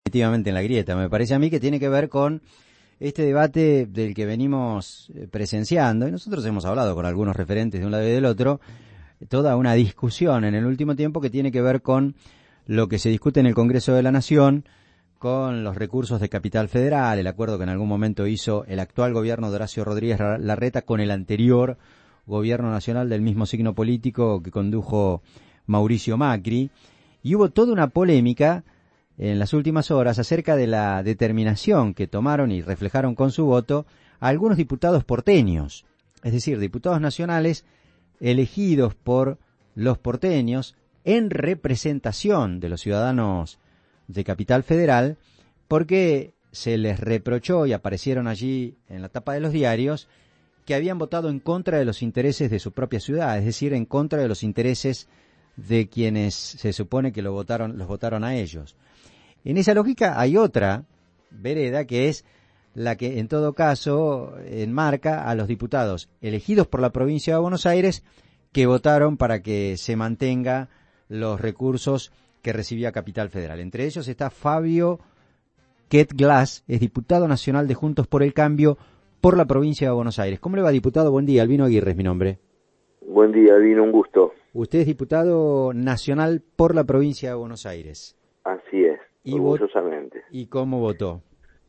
Definitivamente en la grieta, me parece a mí que tiene que ver con este debate del que venimos presenciando, y nosotros hemos hablado con algunos referentes de un lado y del otro, toda una discusión en el último tiempo que tiene que ver con lo que se discute en el Congreso de la Nación, con los recursos de Capital Federal, el acuerdo que en algún momento hizo el actual gobierno de Horacio Rodríguez Larreta con el anterior gobierno nacional del mismo signo político que condujo Mauricio Macri, y hubo toda una polémica en las últimas horas acerca de la determinación que tomaron y reflejaron con su voto algunos diputados porteños, es decir, diputados nacionales elegidos por los porteños en representación de los ciudadanos de Capital Federal, porque se les reprochó y aparecieron allí en la tapa de los diarios que habían votado en contra de los intereses de su propia ciudad, es decir, en contra de los intereses de quienes se supone que los votaron a ellos. En esa lógica hay otra vereda que es la que en todo caso enmarca a los diputados elegidos por la provincia de Buenos Aires que votaron para que se mantenga los recursos que recibía Capital Federal. Entre ellos está Fabio Ket Glass, es diputado nacional de Juntos por el Cambio por la provincia de Buenos Aires. ¿Cómo le va, diputado? Buen día, Albino Aguirre es mi nombre. Buen día, Albino, un gusto. Usted es diputado nacional por la provincia de Buenos Aires. Así es, orgullosamente. ¿Y cómo votó?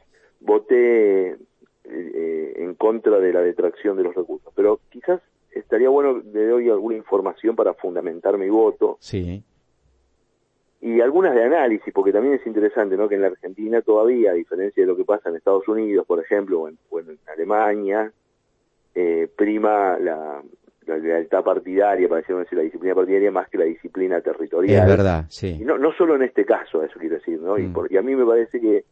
Voté en contra de la detracción de los recursos, pero quizás estaría bueno le doy alguna información para fundamentar mi voto. Sí. Y algunas de análisis, porque también es interesante, ¿no?, que en la Argentina todavía, a diferencia de lo que pasa en Estados Unidos, por ejemplo, o en Alemania, prima la lealtad partidaria, para decir la disciplina partidaria, más que la disciplina territorial. Es verdad, sí. Y no solo en este caso, eso quiero decir, ¿no? Y a mí me parece que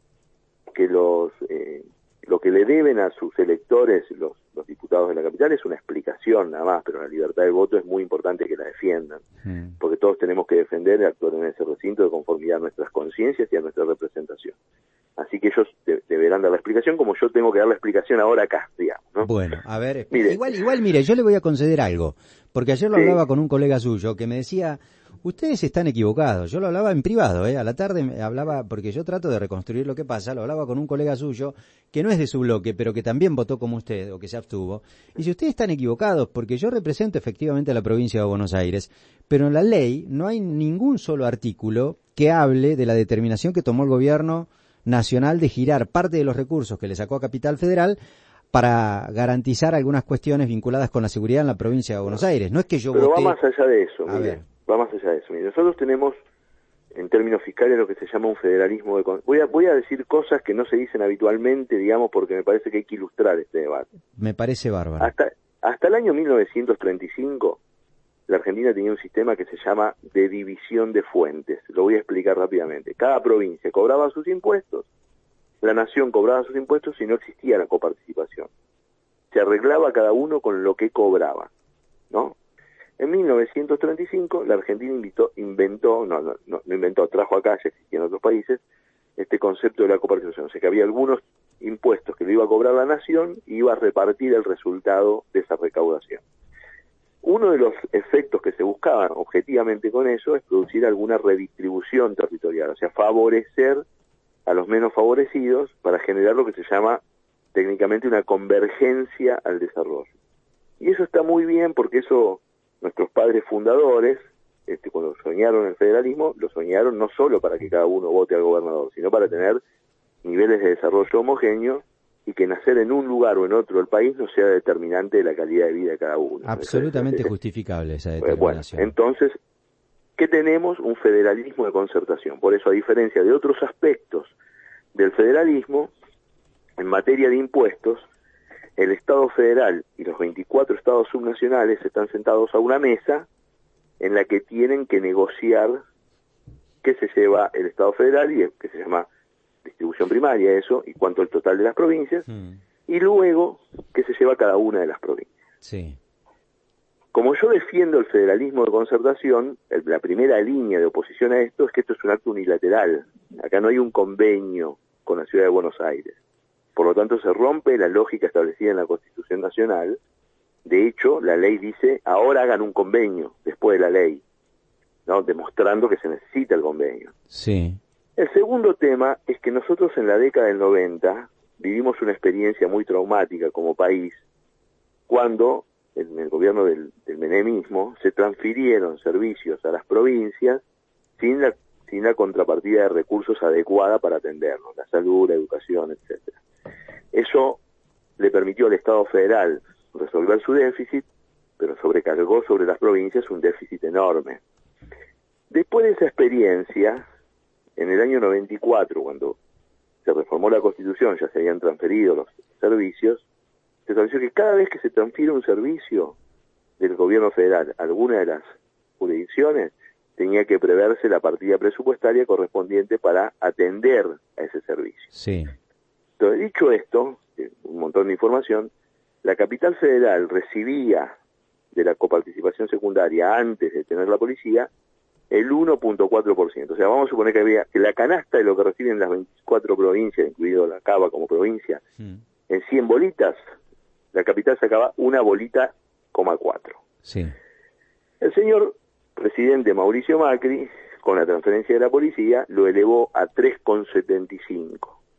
lo que le deben a sus electores, los diputados de la capital, es una explicación nada más, pero la libertad de voto es muy importante que la defiendan, porque todos tenemos que defender y actuar en ese recinto de conformidad a nuestras conciencias y a nuestra representación. Así que ellos deberán dar la explicación como yo tengo que dar la explicación ahora acá, digamos, ¿no? Bueno, a ver, igual mire, yo le voy a conceder algo, porque ayer lo hablaba con un colega suyo que me decía, ustedes están equivocados. Yo lo hablaba en privado, a la tarde me hablaba, porque yo trato de reconstruir lo que pasa, lo hablaba con un colega suyo que no es de su bloque, pero que también votó como usted, o que se abstuvo. Y si ustedes están equivocados, porque yo represento efectivamente a la provincia de Buenos Aires, pero en la ley no hay ningún solo artículo que hable de la determinación que tomó el gobierno nacional de girar parte de los recursos que le sacó a Capital Federal para garantizar algunas cuestiones vinculadas con la seguridad en la provincia de Buenos Aires. No es que yo voté... Pero va más allá de eso, mire. Va más allá de eso. Mire, nosotros tenemos, en términos fiscales, lo que se llama un federalismo de... Voy a decir cosas que no se dicen habitualmente, digamos, porque me parece que hay que ilustrar este debate. Me parece bárbaro. Hasta el año 1935, la Argentina tenía un sistema que se llama de división de fuentes. Lo voy a explicar rápidamente. Cada provincia cobraba sus impuestos, la nación cobraba sus impuestos y no existía la coparticipación. Se arreglaba cada uno con lo que cobraba, ¿no? En 1935 la Argentina trajo acá, ya existía en otros países, este concepto de la coparticipación. O sea que había algunos impuestos que lo iba a cobrar la nación y iba a repartir el resultado de esa recaudación. Uno de los efectos que se buscaban objetivamente con eso es producir alguna redistribución territorial, o sea, favorecer a los menos favorecidos para generar lo que se llama técnicamente una convergencia al desarrollo. Y eso está muy bien porque eso nuestros padres fundadores, cuando soñaron el federalismo, lo soñaron no solo para que cada uno vote al gobernador, sino para tener niveles de desarrollo homogéneos y que nacer en un lugar o en otro del país no sea determinante de la calidad de vida de cada uno. Absolutamente justificable esa determinación. Bueno, entonces, ¿qué tenemos? Un federalismo de concertación. Por eso, a diferencia de otros aspectos del federalismo, en materia de impuestos, el Estado federal y los 24 estados subnacionales están sentados a una mesa en la que tienen que negociar qué se lleva el Estado federal, y que se llama distribución primaria, eso, y cuánto el total de las provincias, y luego qué se lleva cada una de las provincias. Sí. Como yo defiendo el federalismo de concertación, la primera línea de oposición a esto es que esto es un acto unilateral. Acá no hay un convenio con la ciudad de Buenos Aires. Por lo tanto, se rompe la lógica establecida en la Constitución Nacional. De hecho, la ley dice, ahora hagan un convenio después de la ley, ¿no?, demostrando que se necesita el convenio. Sí. El segundo tema es que nosotros en la década del 90 vivimos una experiencia muy traumática como país cuando en el gobierno del menemismo se transfirieron servicios a las provincias sin la contrapartida de recursos adecuada para atenderlos, la salud, la educación, etcétera. Eso le permitió al Estado federal resolver su déficit, pero sobrecargó sobre las provincias un déficit enorme. Después de esa experiencia, en el año 94, cuando se reformó la Constitución, ya se habían transferido los servicios, se estableció que cada vez que se transfiere un servicio del gobierno federal a alguna de las jurisdicciones, tenía que preverse la partida presupuestaria correspondiente para atender a ese servicio. Sí. Entonces, dicho esto, un montón de información, la capital federal recibía de la coparticipación secundaria antes de tener la policía el 1.4%. O sea, vamos a suponer que la canasta de lo que reciben las 24 provincias, incluido la Cava como provincia, en 100 bolitas, la capital sacaba una bolita, 4. Sí. El señor presidente Mauricio Macri, con la transferencia de la policía, lo elevó a 3,75.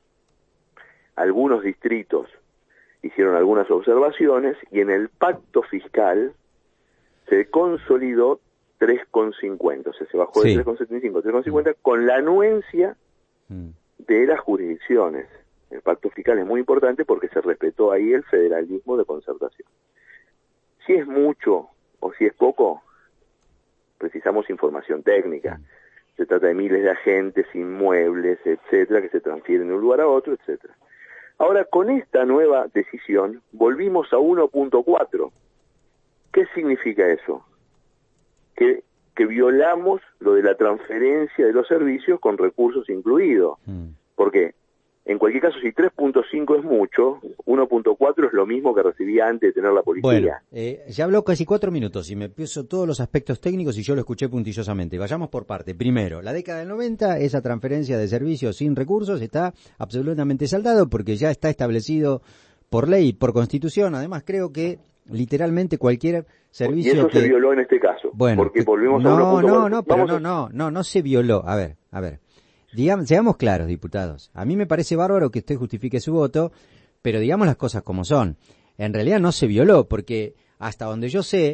Algunos distritos hicieron algunas observaciones y en el pacto fiscal se consolidó 3,50, o sea, se bajó de 3,75 a 3,50 con la anuencia de las jurisdicciones. El pacto fiscal es muy importante porque se respetó ahí el federalismo de concertación. Si es mucho o si es poco, precisamos información técnica. Se trata de miles de agentes, inmuebles, etcétera, que se transfieren de un lugar a otro, etcétera. Ahora, con esta nueva decisión, volvimos a 1.4. ¿Qué significa eso? Que violamos lo de la transferencia de los servicios con recursos incluidos. ¿Por qué? En cualquier caso, si 3.5 es mucho, 1.4 es lo mismo que recibía antes de tener la policía. Bueno, ya habló casi 4 minutos y me puso todos los aspectos técnicos y yo lo escuché puntillosamente. Vayamos por parte. Primero, la década del 90, esa transferencia de servicios sin recursos está absolutamente saldado porque ya está establecido por ley, por constitución. Además, creo que literalmente cualquier servicio y eso se violó en este caso. Bueno, porque volvemos a 1.4. No se violó. A ver. Seamos claros, diputados. A mí me parece bárbaro que usted justifique su voto, pero digamos las cosas como son. En realidad no se violó, porque hasta donde yo sé,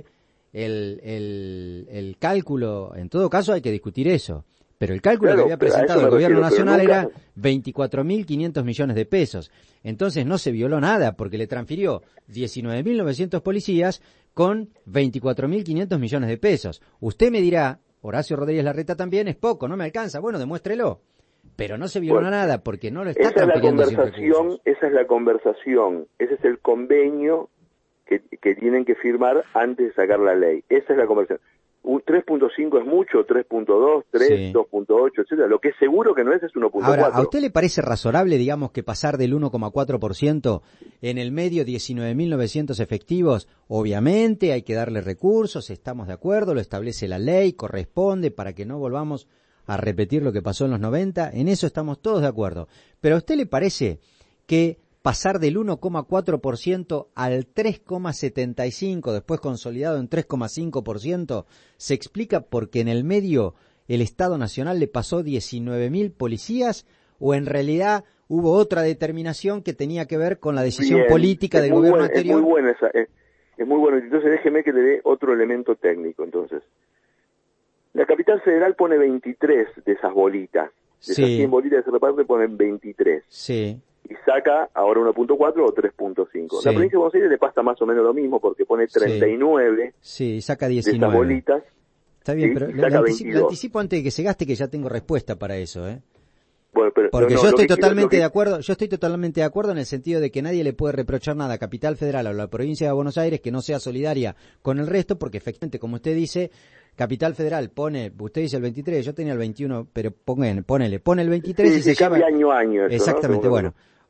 el cálculo, en todo caso hay que discutir eso, pero el cálculo que había presentado el gobierno nacional era 24.500 millones de pesos. Entonces no se violó nada, porque le transfirió 19.900 policías con 24.500 millones de pesos. Usted me dirá, Horacio Rodríguez Larreta también, es poco, no me alcanza. Bueno, demuéstrelo. Pero no se violó nada porque no lo está transfiriendo sin recursos. Esa es la conversación, ese es el convenio que tienen que firmar antes de sacar la ley. Esa es la conversación. 3.5 es mucho, 3.2, 3, sí. 2.8, etcétera. Lo que es seguro que no es 1.4. Ahora, ¿a usted le parece razonable, digamos, que pasar del 1,4% en el medio 19.900 efectivos? Obviamente hay que darle recursos, estamos de acuerdo, lo establece la ley, corresponde para que no volvamos a repetir lo que pasó en los 90, en eso estamos todos de acuerdo. Pero ¿a usted le parece que pasar del 1,4% al 3,75%, después consolidado en 3,5%, se explica porque en el medio el Estado Nacional le pasó 19.000 policías o en realidad hubo otra determinación que tenía que ver con la decisión política del gobierno anterior? Es muy bueno. Entonces déjeme que le dé otro elemento técnico. Entonces, la capital federal pone 23 de esas bolitas. De esas 100 bolitas que se reparten ponen 23. Sí. Y saca ahora 1.4 o 3.5. Sí. La provincia de Buenos Aires le pasa más o menos lo mismo porque pone 39 sí, saca 19 de esas bolitas. Está bien, ¿sí? pero le anticipo antes de que se gaste que ya tengo respuesta para eso, Bueno, porque yo estoy totalmente de acuerdo, en el sentido de que nadie le puede reprochar nada a Capital Federal o a la provincia de Buenos Aires que no sea solidaria con el resto, porque efectivamente, como usted dice, Capital Federal usted dice el 23, yo tenía el 21, pero pone el 23 y se cambia llama año a año eso, exactamente, ¿no? bueno.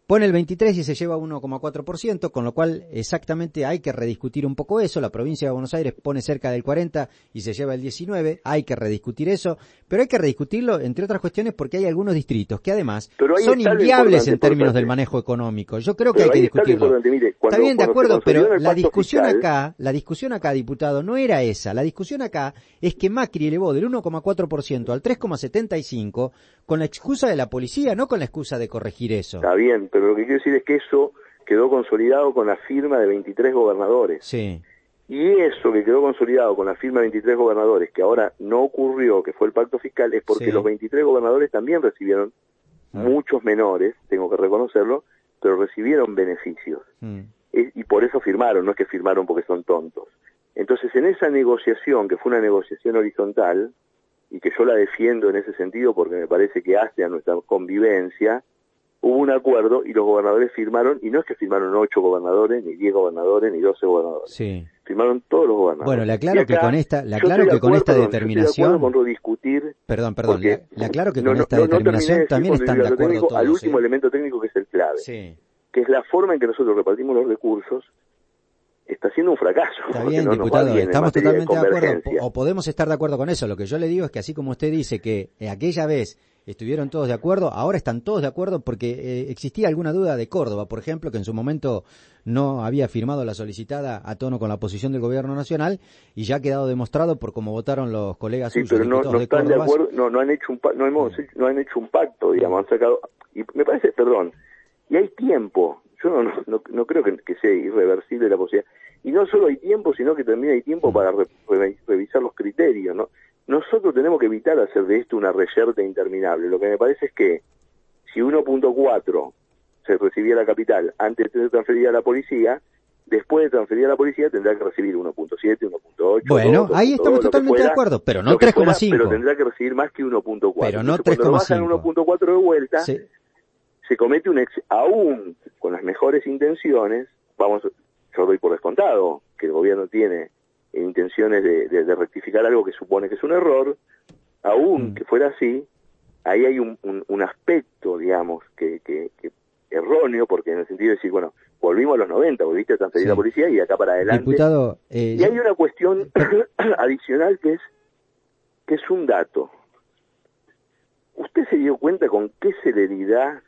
pone el 23 y se lleva 1,4%, con lo cual exactamente hay que rediscutir un poco eso. La provincia de Buenos Aires pone cerca del 40 y se lleva el 19, hay que rediscutir eso, pero hay que rediscutirlo entre otras cuestiones porque hay algunos distritos que además son inviables en términos del manejo económico. Yo creo que hay que discutirlo. Mire, está bien, de acuerdo, pero la discusión acá, diputado, no era esa. La discusión acá es que Macri elevó del 1,4% al 3,75% con la excusa de la policía, no con la excusa de corregir eso. Está bien, pero lo que quiero decir es que eso quedó consolidado con la firma de 23 gobernadores. Sí. Y eso que quedó consolidado con la firma de 23 gobernadores, que ahora no ocurrió, que fue el pacto fiscal, es porque los 23 gobernadores también recibieron muchos menores, tengo que reconocerlo, pero recibieron beneficios. Y por eso firmaron, no es que firmaron porque son tontos. Entonces, en esa negociación, que fue una negociación horizontal, y que yo la defiendo en ese sentido porque me parece que hace a nuestra convivencia, hubo un acuerdo y los gobernadores firmaron, y no es que firmaron 8 gobernadores, ni 10 gobernadores, ni 12 gobernadores. Sí. Firmaron todos los gobernadores. Bueno, le aclaro que con esta determinación... Yo estoy de discutir... Perdón, le aclaro que con esta determinación también están de acuerdo todos. Al último elemento técnico que es el clave, que es la forma en que nosotros repartimos los recursos, está siendo un fracaso. Está bien, diputado, estamos totalmente de acuerdo, o podemos estar de acuerdo con eso. Lo que yo le digo es que así como usted dice que aquella vez estuvieron todos de acuerdo, ahora están todos de acuerdo porque existía alguna duda de Córdoba, por ejemplo, que en su momento no había firmado la solicitada a tono con la posición del gobierno nacional y ya ha quedado demostrado por cómo votaron los colegas suyos, pero no diputados de están Córdoba. De acuerdo, no han hecho no han hecho un pacto, digamos, han sacado, y me parece, y hay tiempo. Yo no creo que sea irreversible la posibilidad. Y no solo hay tiempo, sino que también hay tiempo para revisar los criterios, ¿no? Nosotros tenemos que evitar hacer de esto una reyerta interminable. Lo que me parece es que si 1.4 se recibía a la capital antes de transferir a la policía, después de transferir a la policía tendrá que recibir 1.7, 1.8. Bueno, 2, ahí estamos totalmente de acuerdo, pero no 3,5. Pero tendrá que recibir más que 1.4. Pero no 3,5. Cuando bajan 1.4 de vuelta, se comete aún con las mejores intenciones, yo doy por descontado que el gobierno tiene intenciones de rectificar algo que supone que es un error, aún que fuera así, ahí hay un aspecto, digamos, que erróneo, porque en el sentido de decir, bueno, volvimos a los 90, volviste a transferir la policía y de acá para adelante. Diputado, y hay una cuestión adicional que es un dato. ¿Usted se dio cuenta con qué celeridad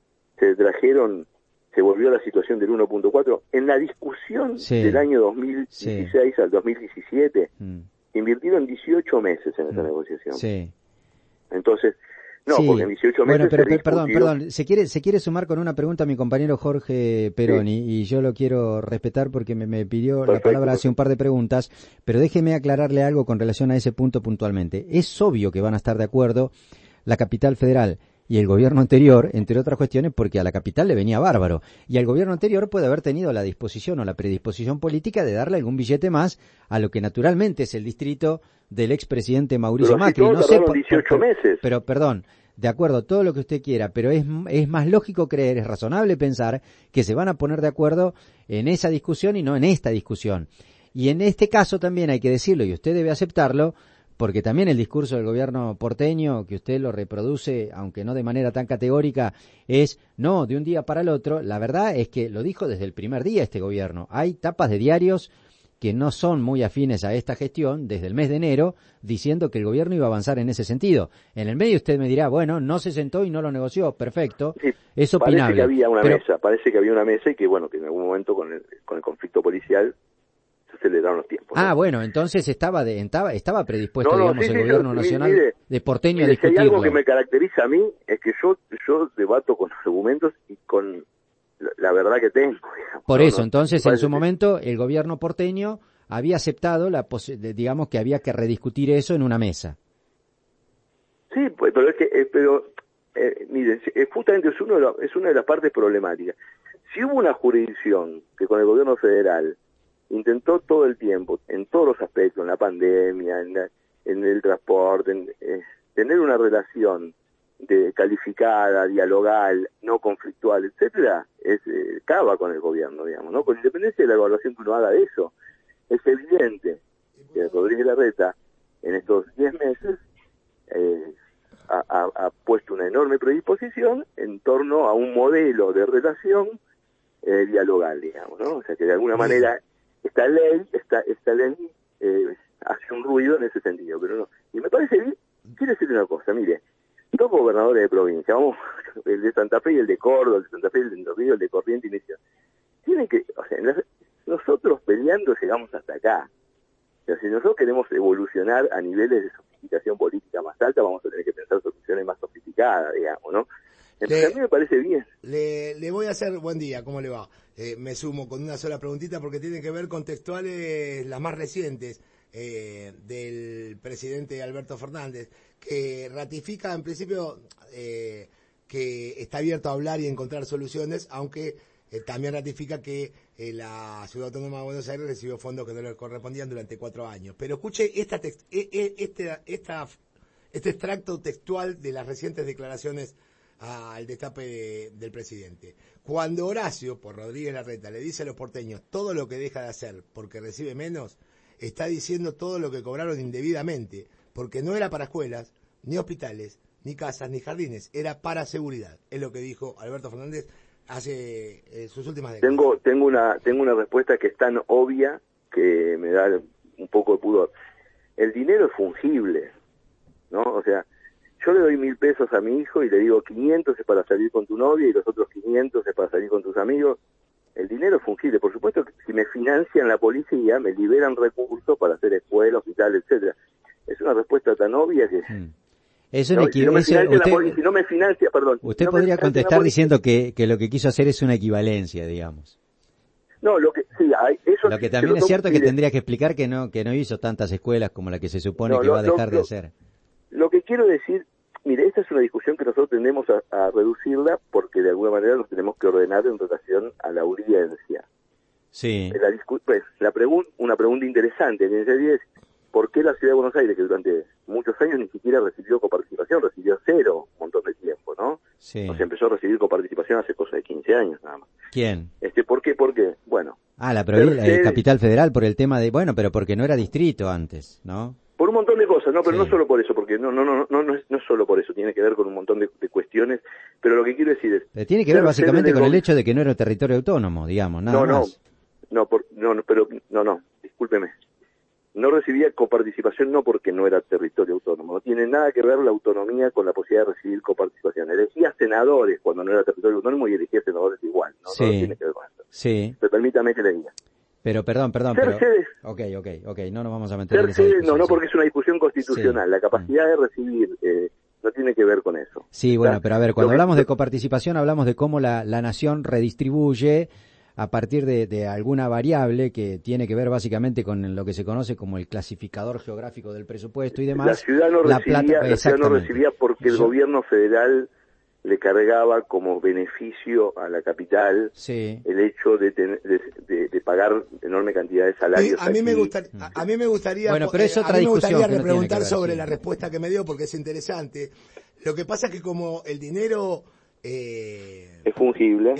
se volvió a la situación del 1.4? En la discusión del año 2016 al 2017, invirtieron 18 meses en esa negociación. Entonces, porque en 18 meses... Bueno, pero perdón, se quiere sumar con una pregunta a mi compañero Jorge Peroni, y yo lo quiero respetar porque me pidió la palabra hace un par de preguntas, pero déjeme aclararle algo con relación a ese punto puntualmente. Es obvio que van a estar de acuerdo la capital federal y el gobierno anterior, entre otras cuestiones, porque a la capital le venía bárbaro. Y al gobierno anterior puede haber tenido la disposición o la predisposición política de darle algún billete más a lo que naturalmente es el distrito del expresidente Mauricio Macri. No sé, 18 meses. Pero perdón, de acuerdo, todo lo que usted quiera, pero es más lógico creer, es razonable pensar que se van a poner de acuerdo en esa discusión y no en esta discusión. Y en este caso también hay que decirlo, y usted debe aceptarlo, porque también el discurso del gobierno porteño, que usted lo reproduce, aunque no de manera tan categórica, es no, de un día para el otro. La verdad es que lo dijo desde el primer día este gobierno. Hay tapas de diarios que no son muy afines a esta gestión desde el mes de enero, diciendo que el gobierno iba a avanzar en ese sentido. En el medio usted me dirá, bueno, no se sentó y no lo negoció, perfecto, sí, es opinable. Parece que había una mesa y que, bueno, que en algún momento con el conflicto policial se aceleraron los tiempos, ¿no? Bueno, entonces estaba predispuesto, el gobierno nacional de porteño a discutirlo. Si hay algo que me caracteriza a mí es que yo debato con argumentos y con la verdad que tengo, digamos. Por eso, entonces, en su momento, el gobierno porteño había aceptado digamos que había que rediscutir eso en una mesa. Sí, pues, pero es que, mire, justamente es una de las partes problemáticas. Si hubo una jurisdicción que con el gobierno federal intentó todo el tiempo, en todos los aspectos, en la pandemia, en el transporte, tener una relación calificada, dialogal, no conflictual, etcétera, cava con el gobierno, digamos, ¿no? Con independencia de la evaluación que uno haga de eso, es evidente que Rodríguez Larreta, en estos 10 meses, ha puesto una enorme predisposición en torno a un modelo de relación dialogal, digamos, ¿no? O sea que de alguna manera esta ley hace un ruido en ese sentido, pero no. Y me parece bien, quiero decirle una cosa, mire, dos gobernadores de provincia, vamos, el de Santa Fe y el de Córdoba, el de Santa Fe y el de Entre Ríos, el de Corrientes y Misiones, tienen que, o sea, nosotros peleando llegamos hasta acá. O sea, si nosotros queremos evolucionar a niveles de sofisticación política más alta, vamos a tener que pensar soluciones más sofisticadas, digamos, ¿no? Entonces a mí me parece bien. Le voy a hacer, buen día, ¿cómo le va? Me sumo con una sola preguntita porque tiene que ver con textuales, las más recientes, del presidente Alberto Fernández, que ratifica en principio que está abierto a hablar y encontrar soluciones, aunque también ratifica que la Ciudad Autónoma de Buenos Aires recibió fondos que no le correspondían durante 4 años. Pero escuche este extracto textual de las recientes declaraciones al destape del presidente. Cuando Horacio, por Rodríguez Larreta, le dice a los porteños todo lo que deja de hacer porque recibe menos, está diciendo todo lo que cobraron indebidamente, porque no era para escuelas, ni hospitales, ni casas, ni jardines, era para seguridad. Es lo que dijo Alberto Fernández hace sus últimas décadas. Tengo una respuesta que es tan obvia que me da un poco de pudor. El dinero es fungible, ¿no? O sea, yo le doy 1.000 pesos a mi hijo y le digo 500 es para salir con tu novia y los otros 500 es para salir con tus amigos. El dinero es fungible. Por supuesto que si me financian la policía, me liberan recursos para hacer escuelas, hospitales, etcétera. Es una respuesta tan obvia que... Es una si no me financia, perdón. Usted podría contestar diciendo que lo que quiso hacer es una equivalencia, digamos. No, lo que también es cierto es que tendría que explicar que no hizo tantas escuelas como la que se supone que va a dejar de hacer. Lo que quiero decir, mire, esta es una discusión que nosotros tendemos a reducirla porque de alguna manera nos tenemos que ordenar en relación a la audiencia. Sí. Una pregunta interesante en ese día es ¿por qué la Ciudad de Buenos Aires, que durante muchos años ni siquiera recibió coparticipación, recibió 0 un montón de tiempo, ¿no? Sí. O sea, empezó a recibir coparticipación hace cosa de 15 años nada más. ¿Quién? ¿Por qué? Porque, bueno... la Capital Federal por el tema de... Bueno, pero porque no era distrito antes, ¿no? Por un montón de cosas, ¿no? Pero no solo por eso, porque no es solo por eso, tiene que ver con un montón de cuestiones, pero lo que quiero decir es... Pero tiene que ver básicamente con el hecho de que no era un territorio autónomo, digamos, nada más. Discúlpeme. No recibía coparticipación no porque no era territorio autónomo, no tiene nada que ver la autonomía con la posibilidad de recibir coparticipación. Elegía senadores cuando no era territorio autónomo y elegía senadores igual, ¿no? Sí. No tiene que ver con eso. Sí. Pero permítame que le diga. Pero, perdón. Ok, no nos vamos a meter en esa discusión. No, porque es una discusión constitucional. Sí. La capacidad de recibir no tiene que ver con eso. Sí, bueno, pero a ver, cuando hablamos de coparticipación hablamos de cómo la nación redistribuye a partir de alguna variable que tiene que ver básicamente con lo que se conoce como el clasificador geográfico del presupuesto y demás. La ciudad no recibía porque el gobierno federal le cargaba como beneficio a la capital el hecho de pagar enorme cantidad de salarios. Sí, a mí me gustaría bueno, pero es otra discusión que repreguntar sobre la respuesta que me dio porque es interesante. Lo que pasa es que como el dinero es fungible,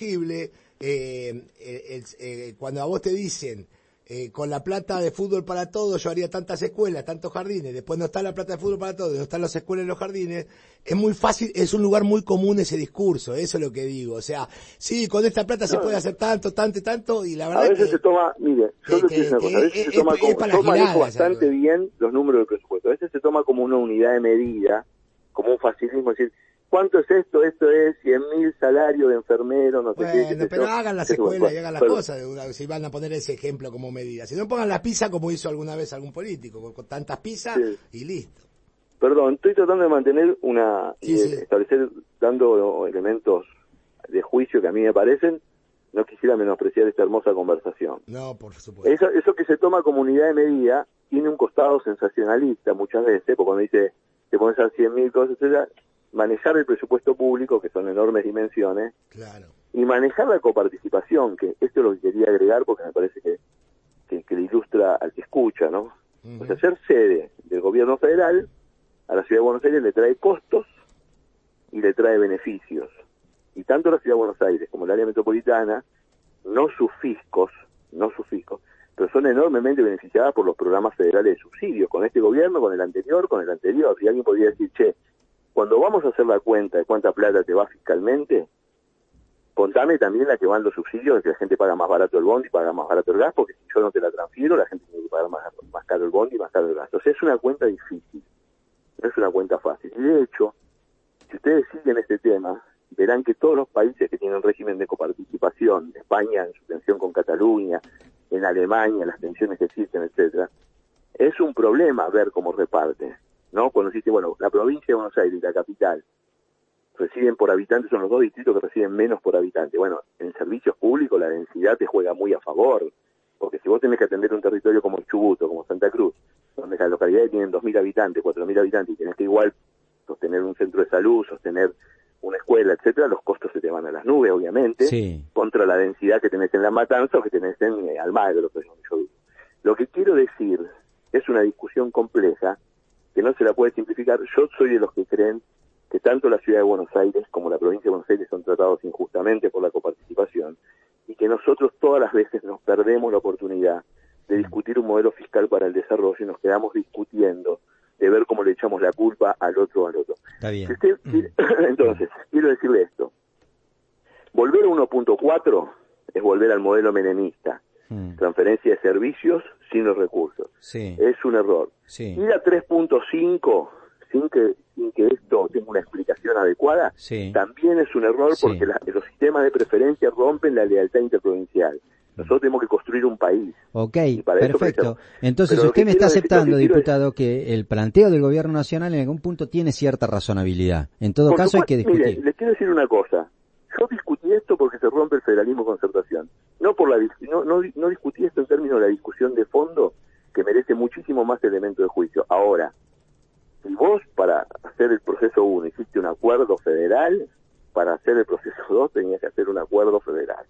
cuando a vos te dicen con la plata de fútbol para todos yo haría tantas escuelas, tantos jardines, después no está la plata de fútbol para todos, no están las escuelas y los jardines, es muy fácil, es un lugar muy común ese discurso, eso es lo que digo, o sea, sí, con esta plata se puede hacer tanto, y la verdad a veces se toma, mire, yo lo que a veces se toma como, yo manejo bastante bien los números del presupuesto, a veces se toma como una unidad de medida, como un facilismo, es decir, ¿cuánto es esto? Esto es 100.000 salarios de enfermero, no sé qué. Bueno, pero hagan las escuelas y hagan las cosas, si van a poner ese ejemplo como medida. Si no, pongan la pizza como hizo alguna vez algún político, con tantas pizzas y listo. Perdón, estoy tratando de mantener establecer, dando elementos de juicio que a mí me parecen, no quisiera menospreciar esta hermosa conversación. No, por supuesto. Eso que se toma como unidad de medida tiene un costado sensacionalista muchas veces, porque cuando dice, te pones a 100.000 cosas, etc., manejar el presupuesto público, que son enormes dimensiones, y manejar la coparticipación, que esto es lo que quería agregar porque me parece que le ilustra al que escucha, ¿no? Uh-huh. O sea, ser sede del gobierno federal a la Ciudad de Buenos Aires le trae costos y le trae beneficios. Y tanto la Ciudad de Buenos Aires como el área metropolitana, no sus fiscos, pero son enormemente beneficiadas por los programas federales de subsidio, con este gobierno, con el anterior, y alguien podría decir, cuando vamos a hacer la cuenta de cuánta plata te va fiscalmente, contame también la que van los subsidios, de que la gente paga más barato el bondi, paga más barato el gas, porque si yo no te la transfiero, la gente tiene que pagar más caro el bondi y más caro el gas. O sea, es una cuenta difícil, no es una cuenta fácil. Y de hecho, si ustedes siguen este tema, verán que todos los países que tienen régimen de coparticipación, España en su tensión con Cataluña, en Alemania las tensiones que existen, etcétera, es un problema ver cómo reparte, ¿no? Cuando existe, bueno, la provincia de Buenos Aires y la capital reciben por habitante, son los dos distritos que reciben menos por habitante. Bueno, en servicios públicos la densidad te juega muy a favor, porque si vos tenés que atender un territorio como el Chubut o como Santa Cruz, donde las localidades tienen 2.000 habitantes, 4.000 habitantes, y tenés que igual sostener un centro de salud, sostener una escuela, etcétera, los costos se te van a las nubes, obviamente, sí, contra la densidad que tenés en La Matanza o que tenés en Almagro, que es donde yo vivo. Lo que quiero decir es una discusión compleja que no se la puede simplificar. Yo soy de los que creen que tanto la ciudad de Buenos Aires como la provincia de Buenos Aires son tratados injustamente por la coparticipación y que nosotros todas las veces nos perdemos la oportunidad de discutir un modelo fiscal para el desarrollo y nos quedamos discutiendo de ver cómo le echamos la culpa al otro. Está bien. Si usted quiere, entonces, quiero decirle esto. Volver a 1.4 es volver al modelo menemista. Transferencia de servicios sin los recursos. Sí. Es un error. Sí. Ir a 3.5 sin que esto tenga una explicación adecuada, sí, también es un error sí, porque los sistemas de preferencia rompen la lealtad interprovincial. Nosotros tenemos que construir un país. Ok, perfecto. Entonces Pero usted me está aceptando, decir, diputado, que el planteo del gobierno nacional en algún punto tiene cierta razonabilidad. En todo por caso supuesto, hay que discutir. Mire, les quiero decir una cosa. Yo discutí esto porque se rompe el federalismo concertación. No discutí esto en términos de la discusión de fondo que merece muchísimo más elemento de juicio. Ahora, si vos para hacer el proceso 1 hiciste un acuerdo federal, para hacer el proceso 2 tenías que hacer un acuerdo federal.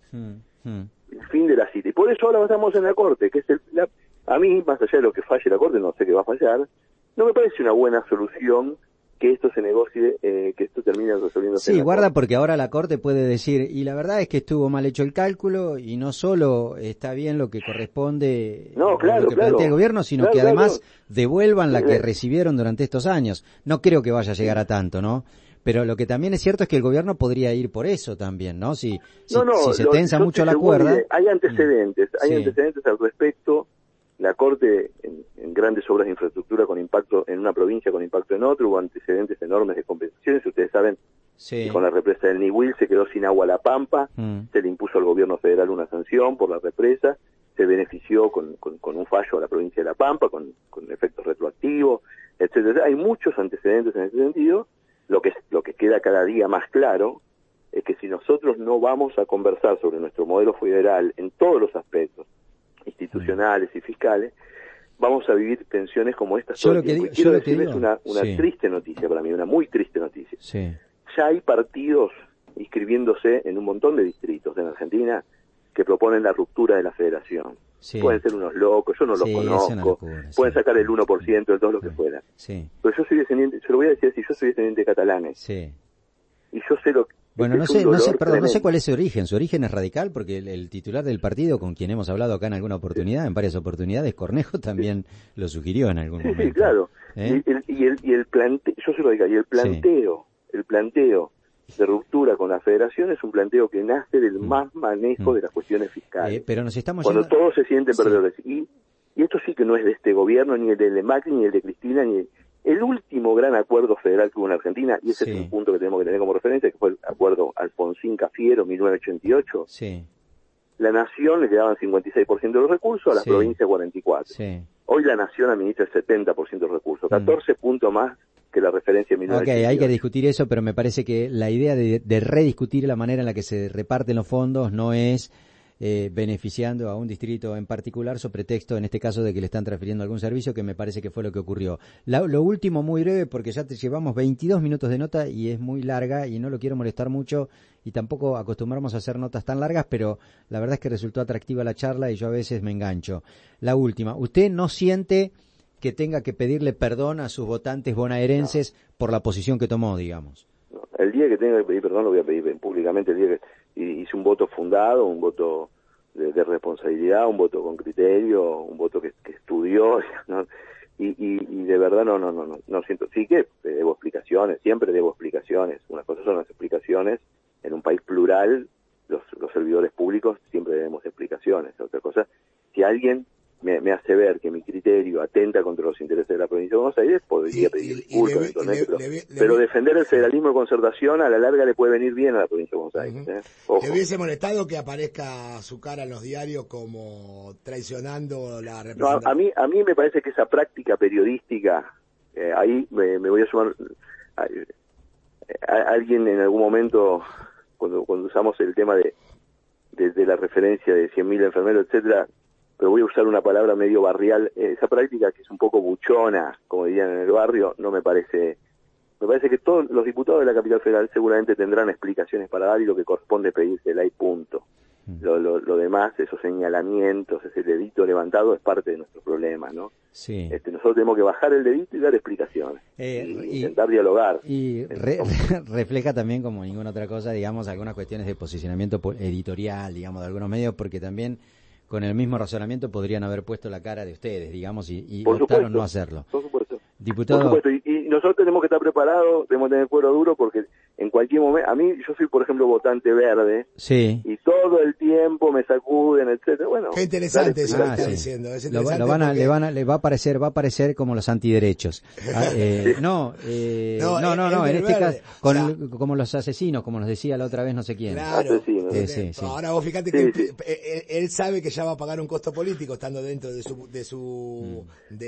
El fin de la cita. Y por eso ahora estamos en la Corte, que es a mí, más allá de lo que falle la Corte, no sé qué va a fallar, no me parece una buena solución que esto se negocie, que esto termine resolviéndose. Sí, guarda, porque ahora la Corte puede decir, y la verdad es que estuvo mal hecho el cálculo, y no solo está bien lo que corresponde, lo que plantea el gobierno, sino que además devuelvan la que recibieron durante estos años. No creo que vaya a llegar a tanto, ¿no? Pero lo que también es cierto es que el gobierno podría ir por eso también, ¿no? Si se tensa mucho la cuerda. Hay antecedentes, antecedentes al respecto. La Corte, en grandes obras de infraestructura con impacto en una provincia, con impacto en otra, hubo antecedentes enormes de compensaciones. Ustedes saben que con la represa del Niwil se quedó sin agua La Pampa, se le impuso al gobierno federal una sanción por la represa, se benefició con un fallo a la provincia de La Pampa, con efectos retroactivos, etcétera. Hay muchos antecedentes en ese sentido. Lo que queda cada día más claro es que si nosotros no vamos a conversar sobre nuestro modelo federal en todos los aspectos, institucionales y fiscales, vamos a vivir tensiones como estas. Quiero decirles una triste noticia para mí, una muy triste noticia. Ya hay partidos inscribiéndose en un montón de distritos en Argentina que proponen la ruptura de la federación. Pueden ser unos locos, yo no los conozco, pueden sacar el 1%, el 2%, lo que fuera. Pero yo soy descendiente, se lo voy a decir así, yo soy descendiente de catalanes. Y yo sé lo que... Bueno, no sé cuál es su origen. Su origen es radical porque el titular del partido, con quien hemos hablado acá en alguna oportunidad, en varias oportunidades, Cornejo también lo sugirió en algún momento. Sí, claro. Y el planteo, yo soy radical, y el planteo de ruptura con la federación es un planteo que nace del más manejo de las cuestiones fiscales. Pero nos estamos cuando todos se sienten perdedores. Y esto sí que no es de este gobierno, ni el de Macri, ni el de Cristina, ni el último gran acuerdo federal que hubo en Argentina, y ese es un punto que tenemos que tener como referencia, que fue el acuerdo Alfonsín-Cafiero, 1988. La Nación le quedaban 56% de los recursos, a las provincias 44%. Hoy la Nación administra el 70% de los recursos, 14 puntos más que la referencia 1988. Hay que discutir eso, pero me parece que la idea de rediscutir la manera en la que se reparten los fondos no es beneficiando a un distrito en particular, sobre pretexto, en este caso, de que le están transfiriendo algún servicio, que me parece que fue lo que ocurrió. Lo último, muy breve, porque ya te llevamos 22 minutos de nota y es muy larga y no lo quiero molestar mucho y tampoco acostumbramos a hacer notas tan largas, pero la verdad es que resultó atractiva la charla y yo a veces me engancho. La última, ¿usted no siente que tenga que pedirle perdón a sus votantes bonaerenses por la posición que tomó, digamos? El día que tenga que pedir perdón lo voy a pedir públicamente, el día que hice un voto fundado, un voto de responsabilidad, un voto con criterio, un voto que estudió, ¿no? y de verdad no siento, sí que debo explicaciones, siempre debo explicaciones. Una cosa son las explicaciones, en un país plural, los servidores públicos siempre debemos explicaciones. Otra cosa, si alguien me hace ver que mi criterio atenta contra los intereses de la provincia de Buenos Aires, podría pedir disculpas eventualmente, pero defender el federalismo de concertación a la larga le puede venir bien a la provincia de Buenos Aires. ¿Le hubiese molestado que aparezca su cara en los diarios como traicionando la representación? No, a mí me parece que esa práctica periodística, ahí me voy a sumar, alguien en algún momento, cuando usamos el tema de la referencia de 100.000 enfermeros, etcétera, pero voy a usar una palabra medio barrial, esa práctica que es un poco buchona, como dirían en el barrio, no me parece. Me parece que todos los diputados de la capital federal seguramente tendrán explicaciones para dar y lo que corresponde pedírsela y punto. Lo demás, esos señalamientos, ese dedito levantado es parte de nuestro problema, ¿no? Sí. Nosotros tenemos que bajar el dedito y dar explicaciones, y intentar dialogar. Y refleja también, como ninguna otra cosa, digamos, algunas cuestiones de posicionamiento editorial, digamos, de algunos medios, porque también con el mismo razonamiento podrían haber puesto la cara de ustedes, digamos, y optaron no hacerlo. Por supuesto. Diputado. Por supuesto, y nosotros tenemos que estar preparados, tenemos que tener cuero duro, porque en cualquier momento, yo soy, por ejemplo, votante verde, sí, y todo el tiempo me sacuden, etcétera. Bueno, qué interesante eso que está sí. diciendo. Es Le va a parecer como los antiderechos. No, en este caso, como los asesinos, como nos decía la otra vez no sé quién. Claro, sí. Ahora vos fíjate que él sabe que ya va a pagar un costo político estando dentro de su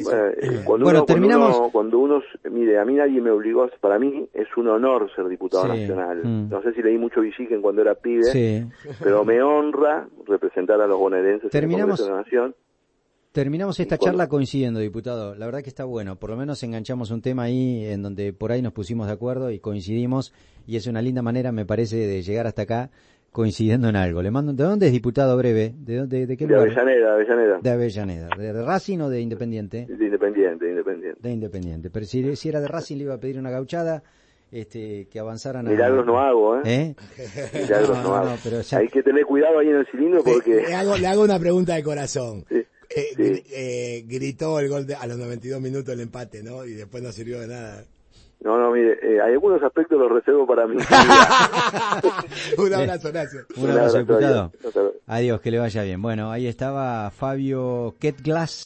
cuando uno, mire, a mí nadie me obligó, para mí es un honor ser diputado nacional. No sé si leí mucho Villiquen cuando era pibe, pero me honra representar a los bonaerenses en el Congreso de la Nación. Terminamos esta charla coincidiendo, diputado. La verdad que está bueno. Por lo menos enganchamos un tema ahí en donde por ahí nos pusimos de acuerdo y coincidimos. Y es una linda manera, me parece, de llegar hasta acá coincidiendo en algo. Le mando. ¿De dónde es, diputado, breve? ¿De qué lugar? Avellaneda. De Avellaneda. ¿De Racing o de Independiente? De Independiente. De Independiente. Pero si era de Racing le iba a pedir una gauchada, que avanzaran a... Milagros no hago, Milagros no hago. Pero ya... Hay que tener cuidado ahí en el cilindro porque... Le hago una pregunta de corazón. Sí. Gritó el gol a los 92 minutos el empate, ¿no? Y después no sirvió de nada. No, mire, hay algunos aspectos los reservo para mí. Un abrazo, gracias. Un abrazo, diputado. Adiós, que le vaya bien. Bueno, ahí estaba Fabio Ketglas.